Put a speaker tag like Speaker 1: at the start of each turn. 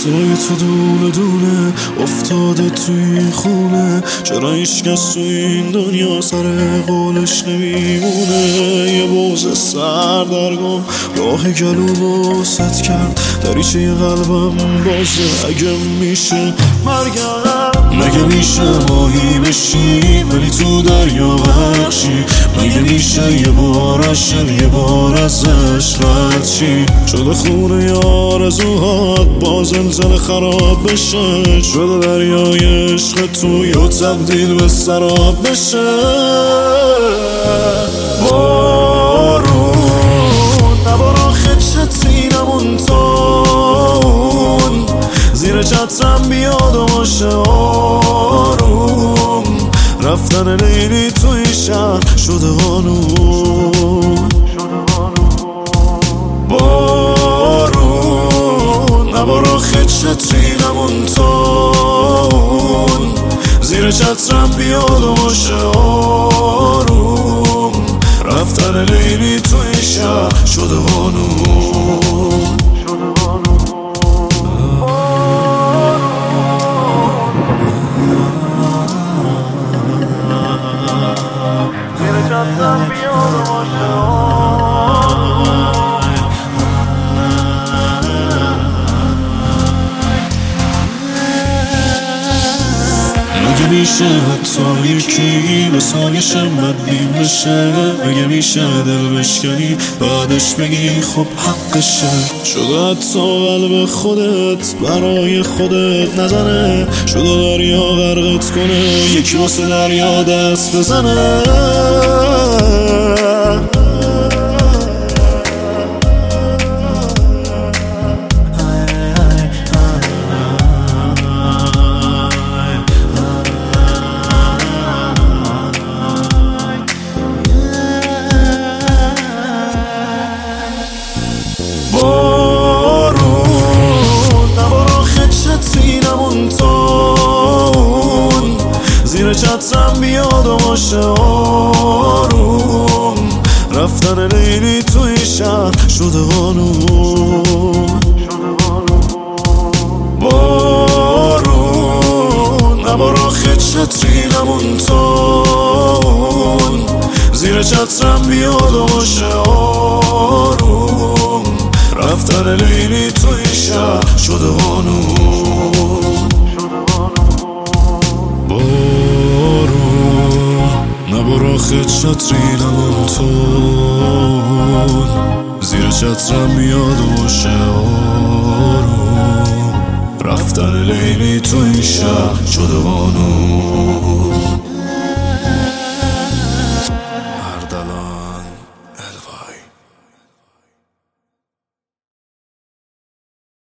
Speaker 1: صدای تو دونه دونه افتاده توی خونه. چرا هیچکس تو این دنیا سر قولش نمیمونه؟ یه بوز سردرگم راه گلومو ست کرد، دریچه قلبم بازه. اگه میشه مرگم، مگه میشه ماهی بشی ولی تو دریا بخشی؟ مگه میشه یه بار عشق یه بار ازش رد چی؟ شده خونه آرزوهات با زلزله خراب بشه، شده دریای عشق توی و تبدیل به سراب بشه. بارون نبارا خدشتینمون تون، زیر چترم بیاد و باشه آروم. رفتن لیلی توی شهر شده قانون. بارون نبارا خدشتینمون تون، زیر چترم بیاد و باشه آروم. رفتن لیلی توی شهر شده قانون. مگه میشه حتی یکی به سایش بدبین بشه؟ مگه میشه دل بشکنی بعدش بگی خب حقشه؟ شده حتی قلب خودت برای خودت نزنه، شده دریا غرقت کنه یکی واسه دریا دست بزنه. زیر چترم بیاد و باشه آروم. رفتن لیلی توی شهر شده قانون. بارون نبارا خدشتینمون تون، زیر چترم بیاد و باشه آروم. رفتن لیلی توی شهر شده قانون. نبارا خدشتینمون تون، زیر چترم بیاد و باشه آروم. رفتن لیلی تو این شهر شده قانون.